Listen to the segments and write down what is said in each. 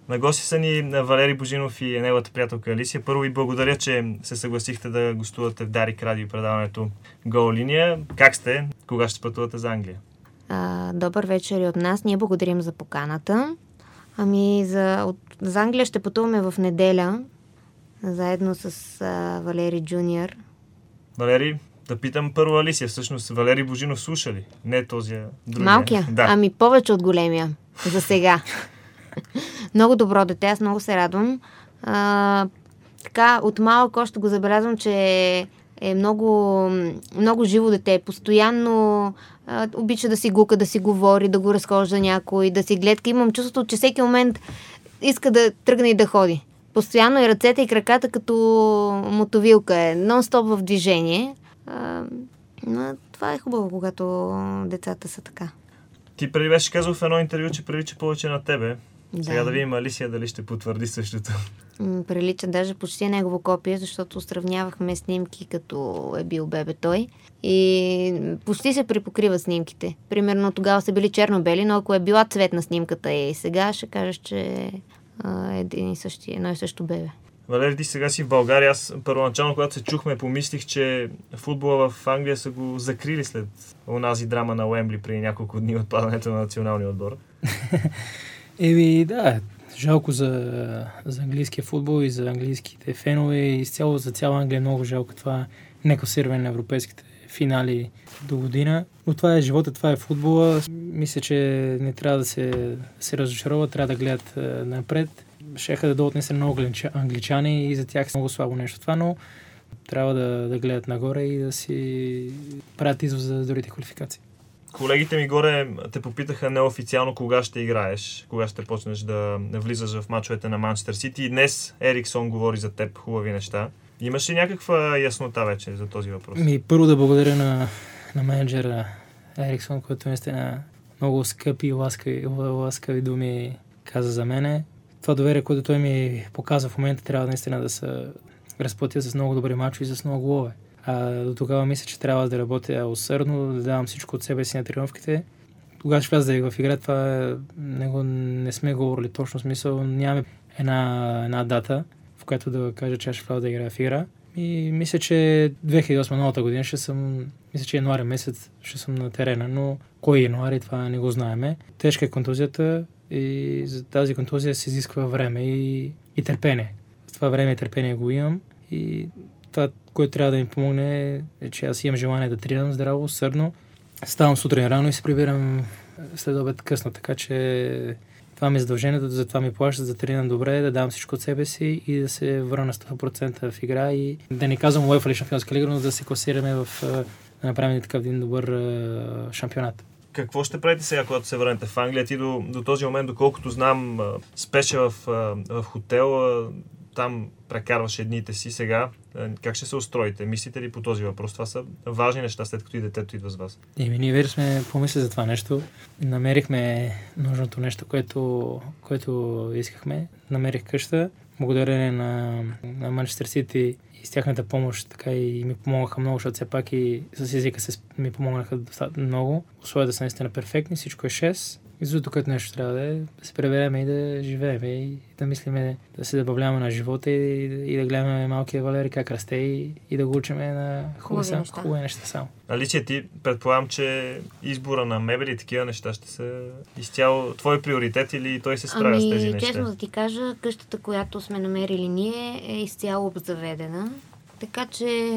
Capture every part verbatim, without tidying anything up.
На гости са ни Валери Божинов и неговата приятелка Алисия. Първо ви благодаря, че се съгласихте да гостувате в Дарик Радио предаването Гол линия. Как сте? Кога ще пътувате за Англия? А, добър вечер и от нас. Ние благодарим за поканата. Ами за, от, за Англия ще пътуваме в неделя, заедно с а, Валери Джуниор. Валери, да питам първо Алисия. Всъщност Валери Божинов слуша ли? Не този другия. Малкия? Да. Ами повече от големия. За сега. Много добро дете, аз много се радвам. А, така, от малък още го забелязвам, че е много, много живо дете. Постоянно а, обича да си гука, да си говори, да го разхожда някой, да си гледка. Имам чувството, че всеки момент иска да тръгне и да ходи. Постоянно и ръцете и краката като мотовилка е. Нон-стоп в движение. А, но това е хубаво, когато децата са така. Ти преди беше казал в едно интервю, че прилича повече на тебе. Да. Сега да видим Алисия дали ще потвърди същото. М, Прилича даже почти негово копие, защото сравнявахме снимки като е бил бебе той. И почти се припокриват снимките. Примерно тогава са били черно-бели, но ако е била цветна снимката и сега ще кажеш, че е един и същи, едно и също бебе. Валери, ти сега си в България. Аз първоначално, когато се чухме, помислих, че футбола в Англия са го закрили след онази драма на Уембли преди няколко дни от падането на националния отбор. Еми, да, жалко за, за английския футбол и за английските фенове и изцяло за цяла Англия много жалко това некласиране на европейските финали до година. Но това е живота, това е футбола. Мисля, че не трябва да се, да се разочарова, трябва да гледат е, напред. Шеха да дойдат не са много англичани и за тях е много слабо нещо това, но трябва да, да гледат нагоре и да си правят извод за другите квалификации. Колегите ми горе те попитаха неофициално кога ще играеш, кога ще почнеш да влизаш в мачовете на Манчестър Сити. И днес Ериксон говори за теб хубави неща. Имаш ли някаква яснота вече за този въпрос? Ми, първо да благодаря на, на менеджера Ериксон, който наистина много скъпи и ласкави, ласкави думи каза за мене. Това доверие, което той ми показва в момента, трябва наистина да се разплатя с много добри мачове и с много голове. А до тогава мисля, че трябва да работя усърдно, да давам всичко от себе си на тренировките. Тогава ще вляза да в игра, това не, го, не сме говорили точно смисъл. Нямаме една, една дата, в която да кажа, че аз ще вляза да играя в игра. И мисля, че две хиляди и осма новата година ще съм, мисля, че януари месец ще съм на терена, но кой е януари, това не го знаеме. Тежка е контузията и за тази контузия се изисква време и, и търпение. За това време и търпение го имам и това, което трябва да ми помогне е, че аз имам желание да тренирам здраво, усърдно. Ставам сутрин рано и се прибирам след обед късно, така че това ми е задължението, за това ми плащат, да тренирам добре, да дам всичко от себе си и да се върна сто процента в игра и да не казвам UEFA или Шампионска лига, но да се класираме в да направим такъв един добър шампионат. Какво ще правите сега, когато се върнете в Англия? Ти до, до този момент, доколкото знам, спеше в, в хотел, там прекарваше дните си. Сега как ще се устроите? Мислите ли по този въпрос? Това са важни неща, след като и детето идва с вас. Еми, ние вече сме помислили за това нещо. Намерихме нужното нещо, което, което искахме. Намерих къща. Благодарение на, на Манчестър Сити и с тяхната помощ, така и ми помогнаха много, защото все пак и с езика се, ми помогнаха много. Условията са наистина перфектни, всичко е шест. И защото което нещо трябва да е, да се преберем и да живеем и да мислиме, да се добавляваме на живота и, и да гледаме малкия Валери как расте и, и да го учиме на хубави неща. Хубави неща само. Алисия, ти предполагам, че избора на мебели и такива неща ще са изцяло твой приоритет или той се справя ами, с тези неща? Честно да ти кажа, къщата, която сме намерили ние, е изцяло обзаведена. Така че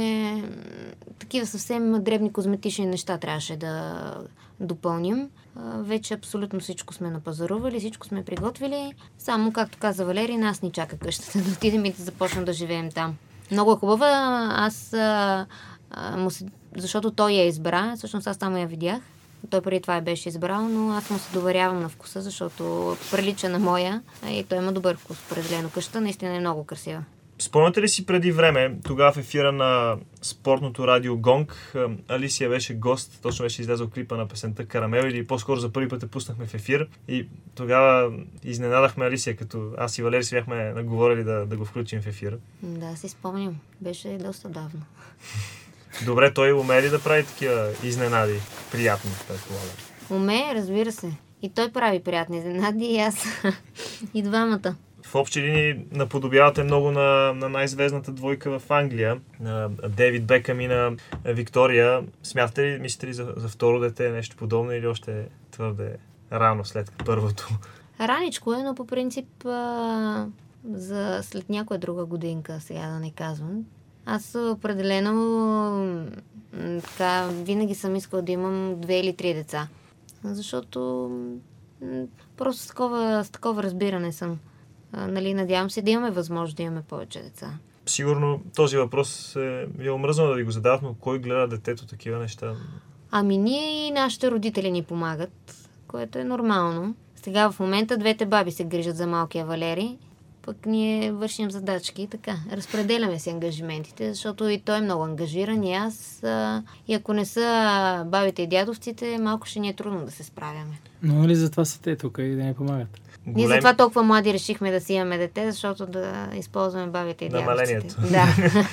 такива съвсем дребни козметични неща трябваше да допълним. Вече абсолютно всичко сме напазарували, всичко сме приготвили. Само, както каза Валери, нас ни чака къщата да отидем и да започнем да живеем там. Много е хубава. Аз, а, а, му се, защото той я избра, всъщност аз там я видях. Той преди това я беше избрал, но аз му се доверявам на вкуса, защото прилича на моя и той има добър вкус. Определено къщата наистина е много красива. Спомняте ли си преди време, тогава в ефира на спортното радио Гонг, Алисия беше гост, точно беше излязъл клипа на песента Карамел или по-скоро за първи път я пуснахме в ефир и тогава изненадахме Алисия, като аз и Валери си бяхме наговорили да, да го включим в ефира. Да, си спомням. Беше доста давно. Добре, той умее ли да прави такива изненади, приятни, предполагам? Умее, разбира се. И той прави приятни изненади, и аз и двамата. В общи линии наподобявате много на, на най-звездната двойка в Англия, на Дейвид Бекъм и на Виктория. Смятате ли, мислите ли за, за второ дете нещо подобно или още твърде рано след първото? Раничко е, но по принцип а, за след някоя друга годинка, сега да не казвам. Аз определено м, така, винаги съм искала да имам две или три деца. Защото м, просто с такова, с такова разбиране съм. А, нали, надявам се да имаме възможност да имаме повече деца. Сигурно този въпрос е, ви е омръзнал да ви го задават, но кой гледа детето, такива неща? Ами ние и нашите родители ни помагат, което е нормално. Сега в момента двете баби се грижат за малкия Валери, пък ние вършим задачки, така, разпределяме си ангажиментите, защото и той е много ангажиран, и аз, а, и ако не са бабите и дядовците, малко ще ни е трудно да се справяме. Но нали затова са те тук и да ни помагат? Голем... Ние затова толкова млади решихме да си имаме дете, защото да използваме бабите и дядовците. Намалението. Да.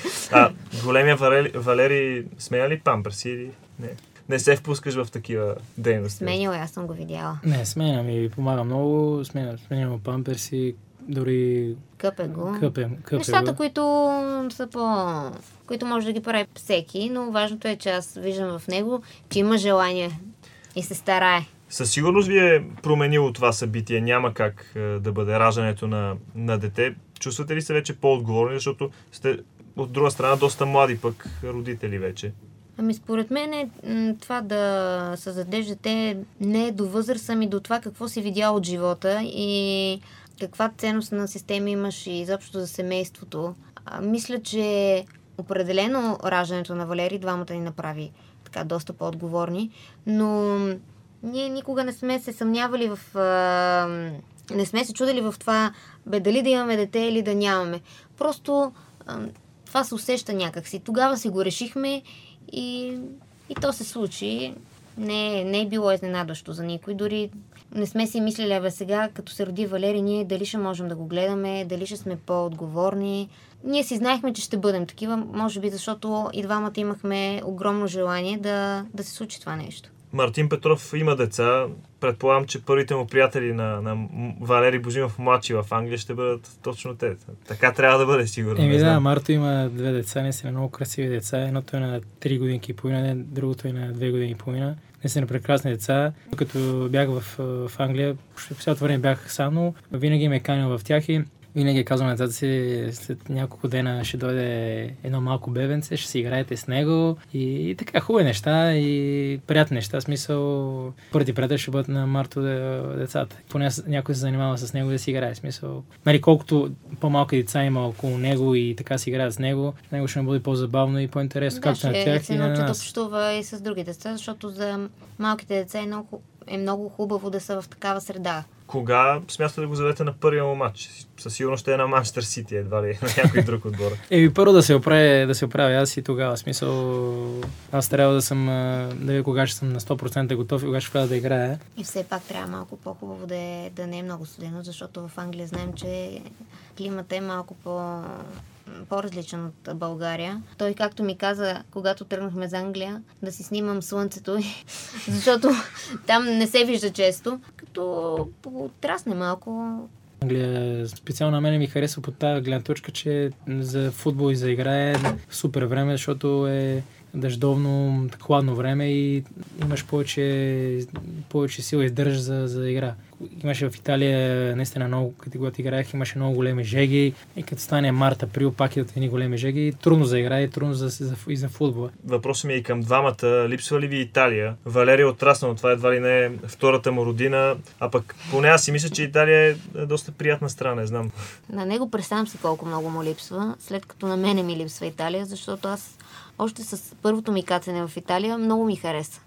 А, големия Валери, Валери сменя ли памперси или не? Не се впускаш в такива дейности? Сменила, аз съм го видяла. Не, сменям и помага много, сменям, сменям памперси, дори Къпе го. къпем, къпе Нещата, го. които са по... които може да ги прави всеки, но важното е, че аз виждам в него, че има желание и се старае. Със сигурност ви е променило това събитие. Няма как е, да бъде раждането на, на дете. Чувствате ли се вече по-отговорни, защото сте от друга страна доста млади пък родители вече? Ами според мен е, м, това да създадеш дете не е до възраст, ами до това какво си видял от живота и каква ценност на система имаш и изобщо за семейството. А, мисля, че определено раждането на Валери двамата ни направи така доста по-отговорни, но ние никога не сме се съмнявали в... А, не сме се чудили в това, бе, дали да имаме дете или да нямаме. Просто а, това се усеща някакси. Тогава си го решихме и, и то се случи. Не, не е било изненадващо за никой. Дори не сме си мислили, абе сега, като се роди Валери, ние дали ще можем да го гледаме, дали ще сме по-отговорни. Ние си знаехме, че ще бъдем такива, може би защото и двамата имахме огромно желание да, да се случи това нещо. Мартин Петров има деца. Предполагам, че първите му приятели на, на Валери Божимов младши в Англия ще бъдат точно те. Така трябва да бъде, сигурно. Еми да, Марто има две деца, не са много красиви деца. Едното е на три годинки и половина, другото е на две години и половина. Не са на прекрасни деца. Като бях в, в Англия, по цялото време бях сам, но винаги ме е канил в тях и винаги казвам на децата си, след няколко дена ще дойде едно малко бебенце, ще си играете с него и, и така хубави неща и приятни неща. В смисъл, първи приятели ще бъдат на Марто децата. Поне някой се занимава с него да си играе. В смисъл, нали, колкото по-малки деца има около него и така си играят с него, него ще му бъде по-забавно и по-интересно, Да, Както ще на тях се и на научи да нас. общува и с други деца, защото за малките деца е много, е много хубаво да са в такава среда. Кога смятате да го заведете на първия му матч? Със сигурност ще е на Манчестър Сити, едва ли на някой друг отбор. Еми, първо да се оправя, да се оправя аз и тогава. В смисъл, аз трябва да съм, а, да видя кога ще съм на сто процента готов и кога ще вляза да играя. И все пак трябва малко по-хубаво да, е, да не е много студено, защото в Англия знаем, че климата е малко по... по-различен от България. Той, както ми каза, когато тръгнахме за Англия, да си снимам слънцето, защото там не се вижда често, като потрасне малко. Англия специално на мен ми харесва по тази гледна точка, че за футбол и за игра е супер време, защото е дъждовно, хладно време и имаш повече, повече сила и държа за, за игра. Имаше в Италия наистина много, като когато играех, имаше много големи жеги и като стане март, април, пак идват едни големи жеги. Трудно за игра и трудно за, за, и за футбола. Въпросът ми е и към двамата. Липсва ли ви Италия? Валери е отраснал, това едва ли не е втората му родина, а пък поне аз си мисля, че Италия е доста приятна страна, не знам. На него представям си колко много му липсва, след като на мене ми липсва Италия, защото аз още с първото ми кацане в Италия много ми хареса.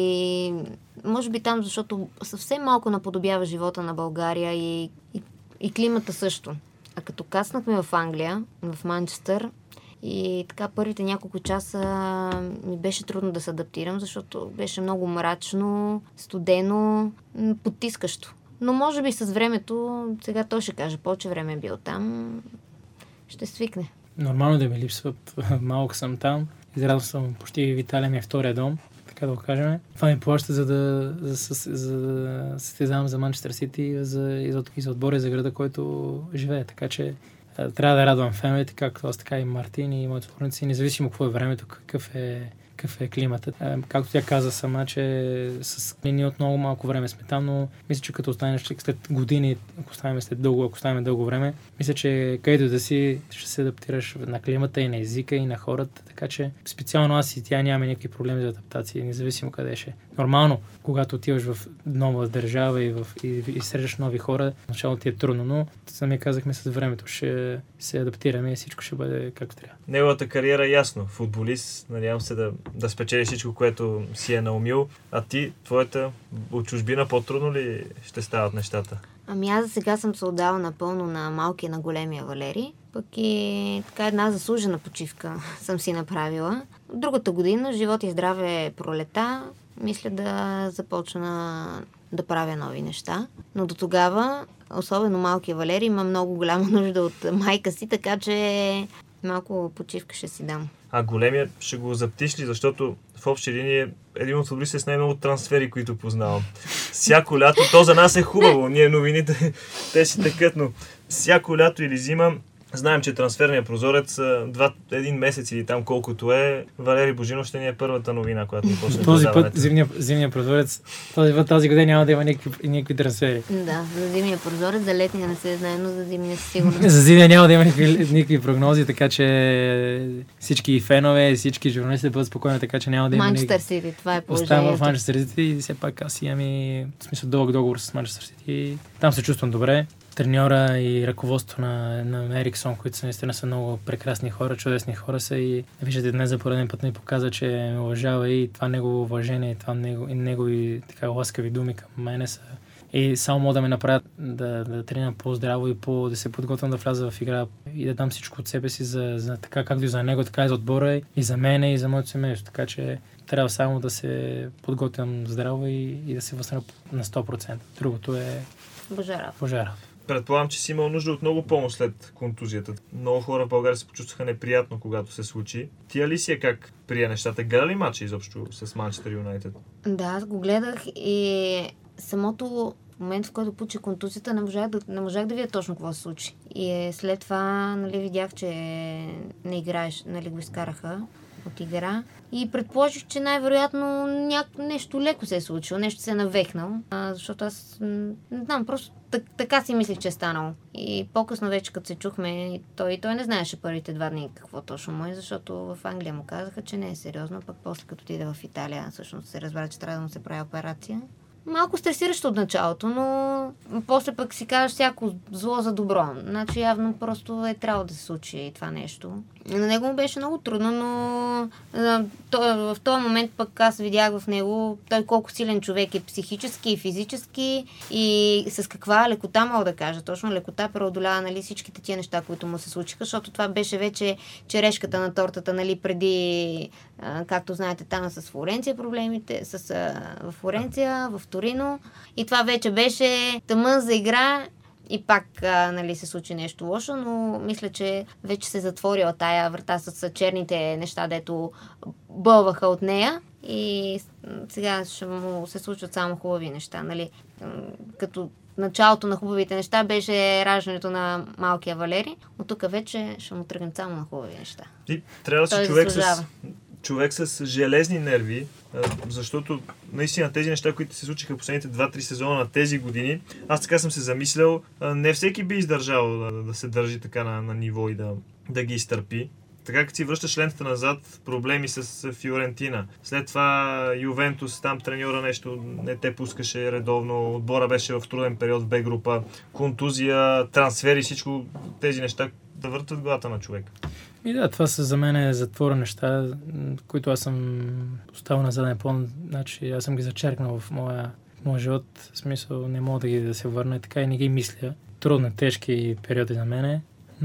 И може би там, защото съвсем малко наподобява живота на България и, и, и климата също. А като кацнахме в Англия, в Манчестър, и така първите няколко часа ми беше трудно да се адаптирам, защото беше много мрачно, студено, потискащо. Но може би с времето, сега той ще каже, повече време е бил там, ще свикне. Нормално да ми липсват. Малко съм там. Израснал съм почти в Италия, ми е втория дом. така да го кажем. Това ми плаща, за да, за, за, за да състезавам за Манчестър Сити и за, и за, и за отбора за града, който живее. Така че трябва да радвам феновете, както аз, така и Мартин и моите сътрудници, независимо какво е времето, какъв е, какъв е климатът. Както тя каза сама, че с ние от много малко време сме там, но мисля, че като останеш след години, ако оставим след дълго, ако оставим дълго време, мисля, че където да си ще се адаптираш на климата и на езика и на хората, така че специално аз и тя нямаме никакви проблеми за адаптация, независимо къде ще. Нормално, когато отиваш в нова държава и, в, и, и срещаш нови хора, начало ти е трудно, но сами казахме с времето, ще се адаптираме и всичко ще бъде както трябва. Неговата кариера е ясно. Футболист, надявам се да, да спечели всичко, което си е наумил. А ти, твоята от чужбина, по-трудно ли ще стават нещата? Ами аз за сега съм се отдала напълно на малкия, на големия Валери. Пък и така една заслужена почивка съм си направила. Другата година, живот и здраве пролета, мисля да започна да правя нови неща. Но до тогава, особено малкия Валери, има много голяма нужда от майка си, така че малко почивка ще си дам. А големия ще го заптиш ли? Защото в общи линии е един от футболистите с най-много трансфери, които познавам. Всяко лято, то за нас е хубаво, ние новините, те си текат, но всяко лято или зима, знаем, че трансферният прозорец два, един месец или там колкото е, Валери Божинов ще ни е първата новина, която ни почне. Този път зимния, зимния прозорец, този път тази година няма да има никакви, никакви трансфери. Да, за зимния прозорец, за летния не се знае, но за зимния със сигурност. За зимния няма да има никакви, никакви прогнози, така че всички фенове, всички журналисти да бъдат спокойни, така че няма да има Манчестър Сити, това е положението. Оставам в Манчестър Сити и все пак аз имам и в смисъл дълъг договор с Манчестър Сити. Там се чувствам добре. Треньора и ръководство на, на Ериксон, които са наистина са много прекрасни хора, чудесни хора са и виждате днес за пореден път ми показа, че ме уважава и това негово уважение, това него, и негови така ласкави думи към мене са и само мога да ме направят да, да тренирам по-здраво и по, да се подготвям да вляза в игра и да дам всичко от себе си за, за така както и за него, така и за отбора и за мене и за моето семейство, така че трябва само да се подготвям здраво и, и да се възстановя на сто процента. Другото е Божара. Божара. Предполагам, че си имал нужда от много помощ след контузията. Много хора в България се почувстваха неприятно, когато се случи. Ти Алисия как прие нещата? Гледа ли матча изобщо с Манчестър Юнайтед? Да, аз го гледах и самото момент, в който получи контузията, не можах да, не можах да видя точно какво се случи. И е, след това нали, видях, че не играеш, нали, го изкараха от игра. И предположих, че най-вероятно ня... нещо леко се е случило, нещо се е навехнал, а, защото аз не знам, просто так, така си мислих, че е станало. И по-късно вече, като се чухме, той, той не знаеше първите два дни какво точно му е, защото в Англия му казаха, че не е сериозно, пък после като отиде в Италия, всъщност се разбра, че трябва да му се прави операция. Малко стресиращо от началото, но после пък си казваш всяко зло за добро. Значи явно просто е трябвало да се случи това нещо. На него му беше много трудно, но той, в този момент пък аз видях в него той колко силен човек е психически и физически и с каква лекота мога да кажа. Точно лекота преодолява нали, всичките тия неща, които му се случиха, защото това беше вече черешката на тортата нали, преди, както знаете, там с Флоренция проблемите, с, в Флоренция, в Торино. И това вече беше тъмън за игра и пак а, нали, се случи нещо лошо, но мисля, че вече се затворила тая врата с черните неща, дето бълваха от нея и сега ще му се случват само хубави неща. Нали? Като началото на хубавите неща беше раждането на малкия Валери, от тук вече ще му тръгнем само на хубави неща. И трябва да си човек с... човек с железни нерви, защото наистина тези неща, които се случиха последните два-три сезона на тези години, аз така съм се замислял, не всеки би издържал да, да се държи така на, на ниво и да, да ги изтърпи. Така като си връщаш лентата назад, проблеми с Фиорентина. След това Ювентус, там треньора нещо не те пускаше редовно, отбора беше в труден период в Б група, контузия, трансфери, всичко тези неща да въртат главата на човек. И да, това са за мен затвора неща, които аз съм оставил на заден план. Значи аз съм ги зачеркнал в моя, в моя живот. В смисъл не мога да ги да се върна така и не ги мисля. Трудни, тежки периоди за мене,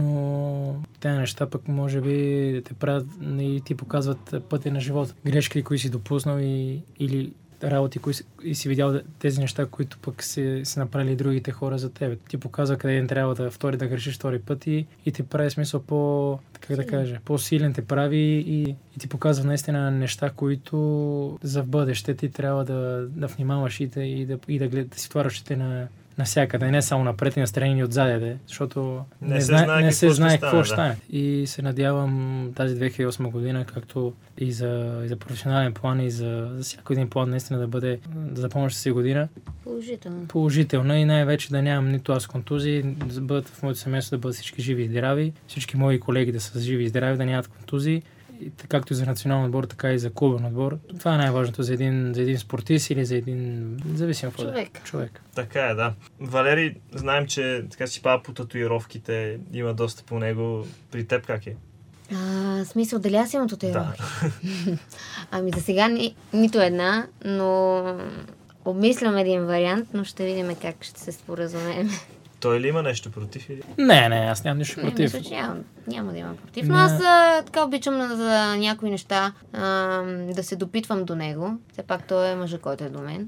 но тези неща пък може би те правят и ти показват пътя на живота. Грешки, които си допуснал и, или работи кои, и си видял тези неща, които пък си, си направили другите хора за теб. Ти показва къде не трябва да втори да грешиш втори път и, и ти прави смисъл по, как да кажа, по-силен те прави и, и ти показва наистина неща, които за в бъдеще ти трябва да, да внимаваш и да, и да, и да, глед, да си отваряш те на навсякъде, не само напред и настрани и отзаде, защото не, не, се зна, знае не какво се ще знае стане, какво да. ще стане. И се надявам тази две хиляди и осма година, както и за, и за професионален план, и за, за всяко един план наистина да бъде, да запомняш си година. Положително. Положителна и най-вече да нямам нито аз контузии, да бъдат в моето семейство да бъдат всички живи и здрави, всички мои колеги да са живи и здрави, да нямат контузии. И, както и за национален отбор, така и за клубен отбор. Това е най-важното за един, за един спортист или за един зависим човек. човек. Така е, да. Валери, знаем, че така си пада по татуировките, има доста по него. При теб как е? А, смисъл, дали аз имам татуировки? Да. Ами за сега ни, нито една, но обмислям един вариант, но ще видим как ще се споразумеем. Той ли има нещо против? Или? Не, не, аз нямам нищо Не, против. мисля, че няма, няма да имам против. Не. Но аз а, така обичам на, за някои неща а, да се допитвам до него. Все пак той е мъжа, който е до мен.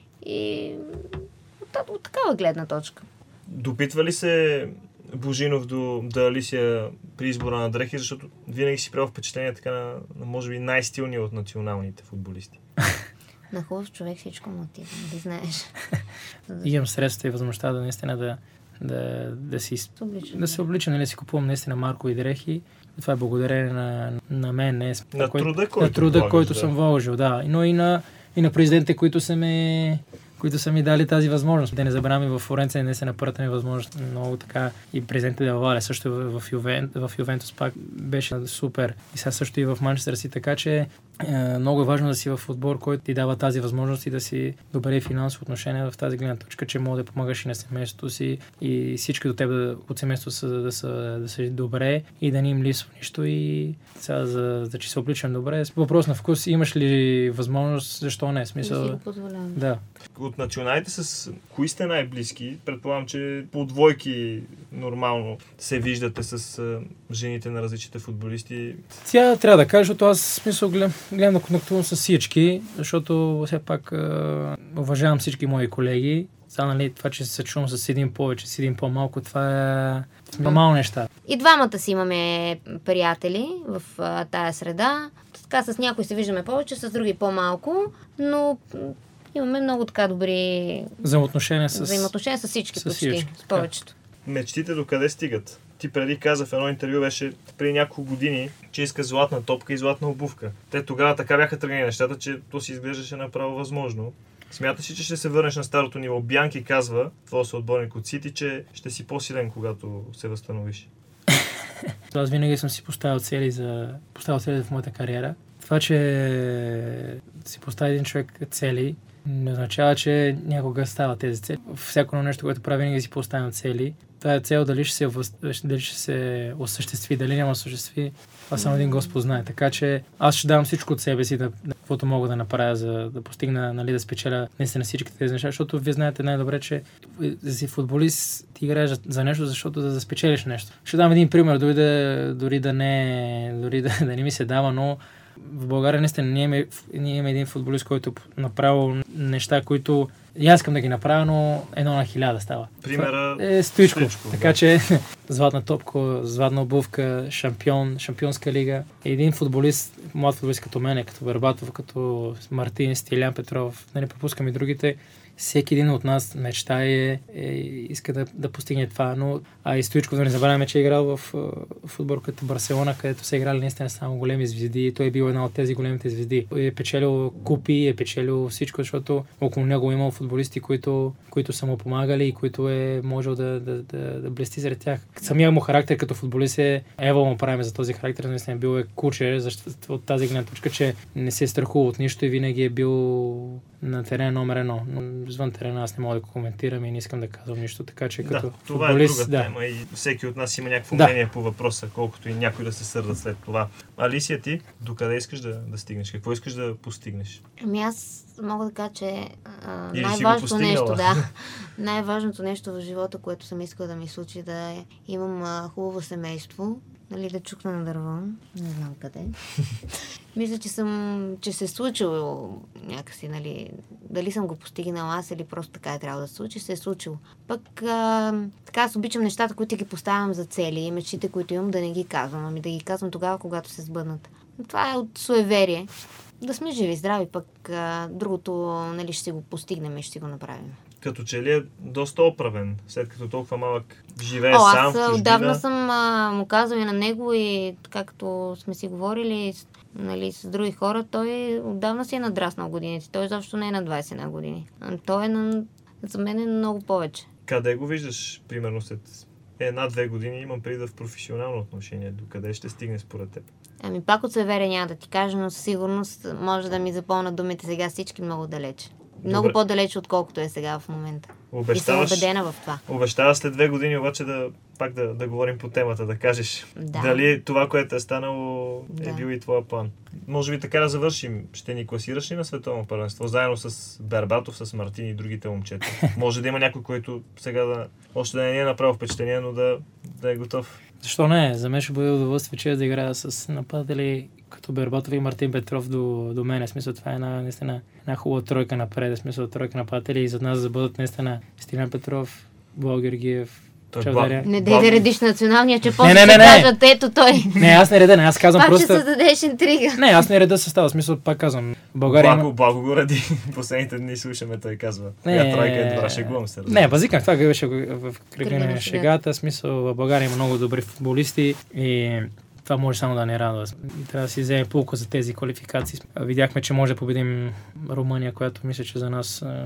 И от, от такава гледна точка. Допитва ли се Божинов до, до Алисия при избора на дрехи, защото винаги си правил впечатление така на, на може би най-стилния от националните футболисти. На хубав човек всичко му отива, нали знаеш. Имам средства и възможността да наистина да, да, да, си, Обличам, да се обличам, нали, си купувам наистина маркови дрехи. Това е благодарение на, на мен, не На кой, труда, който, на труда, влагаш, който да. съм вложил, да. Но и на, и на президентите, които са ми които са ми дали тази възможност. Да не забравяме, в Флоренция не се на първата ми възможност много така и президентът Дел Вале също в, в, Ювен, в Ювентус пак беше супер. И сега също и в Манчестър си, така че е, много е важно да си в отбор, който ти дава тази възможност и да си добре финансово отношение в тази гледна точка, че мога да помагаш и на семейството си и всички до теб да, от семейството са, да, са, да са добре и да не им липсва нищо и сега за, за че се обличам добре. Въпрос на вкус, имаш ли възможност, защо не? Смисъл, да си го позволявам. да. От националите с кои сте най-близки? Предполагам, че по двойки нормално се виждате с а, жените на различните футболисти. Тя трябва да кажа, защото аз смисъл гледам, гледам да контактувам с всички, защото все пак а, уважавам всички мои колеги. Сега, нали, това, че се чувам с един повече, с един по-малко, това е нормално неща. И двамата си имаме приятели в а, тая среда. Така с някои се виждаме повече, с други по-малко, но имаме много така добри Взаимоотношения с... взаимоотношения с всички, с почти, всички, с повечето. Мечтите до къде стигат? Ти преди каза в едно интервю, беше преди няколко години, че иска златна топка и златна обувка. Те тогава така бяха тръгнали нещата, че то си изглеждаше направо възможно. Смяташ ли, че ще се върнеш на старото ниво? Бянки казва, твой съотборник от Сити, че ще си по-силен, когато се възстановиш. Аз винаги съм си поставил цели за... поставил цели в моята кариера. Това, че си постави един човек цели, не означава, че някога става тези цели. Всяко нещо, което прави, винаги си поставям цели. Тая цел дали ще се, дали ще се осъществи, дали няма осъществи, това само един Господ знае. Така че аз ще давам всичко от себе си, да, каквото мога да направя, за да постигна, нали, да спечеля наистина всички тези неща, защото вие знаете най-добре, че за си футболист ти играеш за нещо, защото да, да спечелиш нещо. Ще дам един пример, дори да, дори да, не, дори да, да не ми се дава, но в България наистина ние имаме, ние имаме един футболист, който направил неща, които и аз искам да ги направя, но едно на хиляда става. Примера е Стоичков. Стоичков, така да. че златна топка, златна обувка, шампион, шампионска лига. Един футболист, млад футболист като мене, като Вербатов, като Мартин, Стилян Петров, да не пропускам и другите, всеки един от нас мечтае, е, иска да, да постигне това, но а и Стоичков, да не забравяме, че е играл в, в отбор като Барселона, където са играли наистина само големи звезди и той е бил една от тези големите звезди. Е печелил купи, е печелил всичко, защото около него имал футболисти, които, които са му помагали и които е можел да, да, да, да блести сред тях. Самия му характер като футболист е, ево му правим за този характер, наистина е бил е куче, защото от тази гледна точка, че не се е страхувал от нищо и винаги е бил на терен номер едно. Но извън терена аз не мога да коментирам и не искам да казвам нищо, така че като да, това футболист, е друга да. тема и всеки от нас има някакво Да. мнение по въпроса, колкото и някой да се сърда след това. Алисия, ти докъде искаш да, да стигнеш? Какво искаш да постигнеш? Ами аз мога да кажа, че а, Или си го най-важното постигнала? нещо, да, най-важното нещо в живота, което съм искала да ми случи, да е, имам а, хубаво семейство, нали, да чукна на дърво. Не знам къде. Мисля, че съм, че се е случило някакси, нали, дали съм го постигнала аз или просто така е трябвало да се случи, се е случило. Пък а, така аз обичам нещата, които ги поставям за цели и мечтите, които имам, да не ги казвам, ами да ги казвам тогава, когато се сбъднат. Това е от суеверие. Да сме живи, здрави, пък а, другото, нали, ще си го постигнем и ще си го направим. Като че ли е доста оправен, след като толкова малък живее О, сам в аз чужбина. отдавна съм а, му казвала и на него и както сме си говорили, нали, с други хора, той отдавна си е надраснал годините. Той изобщо не е на двайсет на години. Той е на, за мен е много повече. Къде го виждаш, примерно след една-две години, имам преди да в професионално отношение, докъде ще стигне според теб? Ами пак от суеверие няма да ти кажа, но със сигурност може да ми запълнат думите сега всички много далече. Много Добре. по-далече, отколкото е сега в момента. Обещаваш, и съм убедена в това. Обещава след две години обаче да пак да, да говорим по темата, да кажеш Да. дали това, което е станало, е Да. бил и твоя план. Може би така да завършим. Ще ни класираш ли на световно първенство, заедно с Бербатов, с Мартин и другите момчета? Може да има някой, който сега да, още да не е направил впечатление, но да, да е готов. Защо не? За мен ще бъде удоволствие, че да играя с нападатели като Бербатов и Мартин Петров до, до мен. В смисъл, това е една, наистина, една хубава тройка напред. В смисъл, тройка нападатели и за нас да бъдат наистина Стилян Петров, Благо Георгиев, Той Чавдаря. Не дей да редиш националния, че после не, ще не, не. кажат, ето той. Не, аз не реда, не, аз казвам Пак просто... ще създадеш интрига. Не, аз не реда състава. В смисъл, пак казвам. България Благо, има... благо го ради. Последните дни слушаме, той казва. Не, Коя тройка е добра, шегувам се. Не, базикам, това беше в кръга Кръга на на шегата. В смисъл, в България има много добри футболисти и това може само да не радва. Трябва да си вземе пулка за тези квалификации. Видяхме, че може да победим Румъния, която мисля, че за нас а,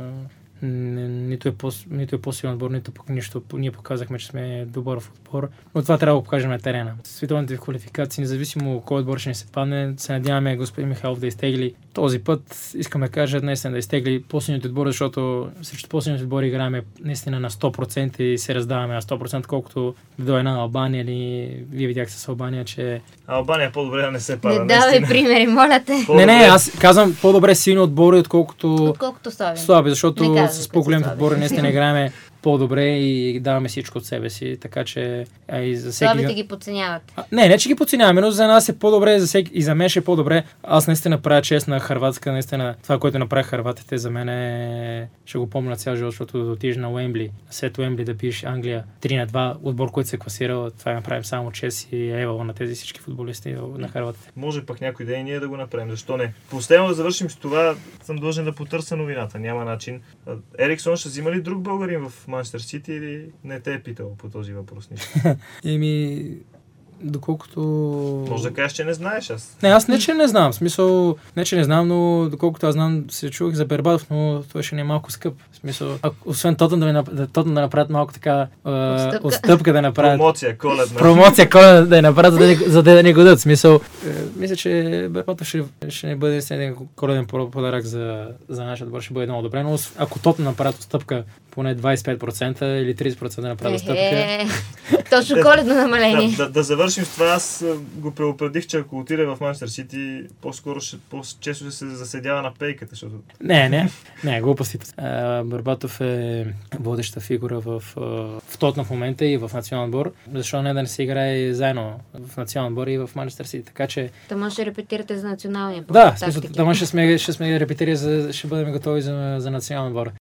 н- нито, е по, нито е по-силен отбор, нито пък нищо. Ние показахме, че сме добър в отбор, но това трябва да го покажем на терена. Световните квалификации, независимо кой отбор ще ни се падне, се надяваме господин Михайлов да изтегли. Този път искам да кажа наистина да изтегли по-силните отбори, защото срещу по-силните отбори играем наистина на сто процента и се раздаваме на сто процента, колкото до една Албания или вие видяхте с Албания, че... Албания е по-добре да не се пада. Не давай примери, моля те. Не, не, аз казвам по-добре силни отбори, отколкото Отколкото слаби. слаби, защото Не казвам, с че по-големите са слаби. отбори наистина играем по-добре и даваме всичко от себе си, така че а, и за всеки... Слабите ги подценяват. А, не, не, че ги подценяваме, но за нас е по-добре, за всеки, и за мен ще е по-добре. Аз наистина правя чест на Хърватска, наистина това, което направих хърватите, за мен е... ще го помня цял живот, защото да отидеш на Уембли, след Уембли да пиеш Англия три на два, отбор, който се е класирал, това направим само чест и евала на тези всички футболисти на хърватите. Може пък някой ден и ние да го направим. Защо не? Последно да завършим с това, съм длъжен да потърся новината. Няма начин. Ериксон ще взима ли друг българин в Манчестър Сити или не те е питал по този въпрос нищо? Еми, доколкото... Може да кажеш, че не знаеш аз. Не, аз не, че не знам. В смисъл, не, че не знам, но доколкото аз знам, се чувах за Бербатов, но той ще не е малко скъп. В смисъл, ако, освен Тотън да, ми, нап- да, Тотън да направят малко така е, Отстъпка. отстъпка да направят. Промоция, коледна. Промоция, коледна да я направят, за да, не- за да не годят. В смисъл, е, мисля, че Бербатов ще, ще не бъде един коледен подарък за, за нашия отбор, ще бъде много добре, но ако Тотън направят отстъпка поне двайсет и пет процента или трийсет процента да направят отстъпка. Е, точно коледно намаление. Да, да, да завършим с това. Аз а, го предупредих, че ако отиде в Манчестър Сити, по-скоро ще, по-често ще се заседява на пейката, защото... Не, не, не, глупости. Бербатов е водеща фигура в, в Тотнъм в момента и в национален отбор. Защо не да не се играе заедно в национален отбор и в Манчестър Сити. Така че... Та ще репетирате за националния. Да, в смисъл, там ще сме, ще сме репетирали, за, ще бъдем готови за, за национален отбор.